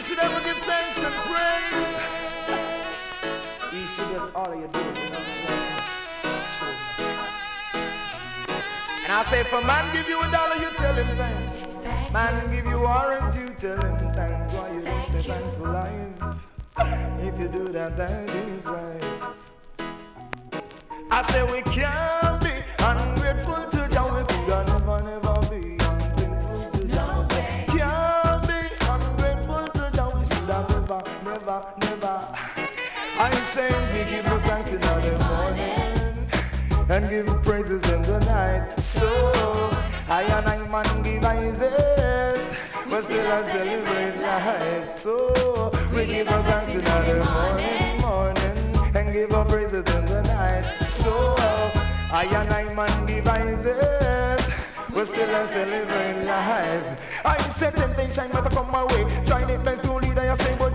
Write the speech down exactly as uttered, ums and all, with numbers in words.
should ever give thanks and praise. You should get all of your doing, you know what I'm saying? True. And I say, if a man give you a dollar, you tell him thanks. Man give you orange, you tell him thanks. Why you don't say thanks for life? If you do that, that is right. I say we can't be ungrateful to Jah. We could never, never be ungrateful to Jah. Can't be ungrateful to Jah. We should have never, never, never. I say we give no thanks in the morning and give praises in the night. So I and I man give praises, but still I celebrate life. So we give our thanks in the morning, morning, and give our praises in the night. So I and I man give praises, but still I celebrate life. I say temptation might come my way, trying it best to lead I say.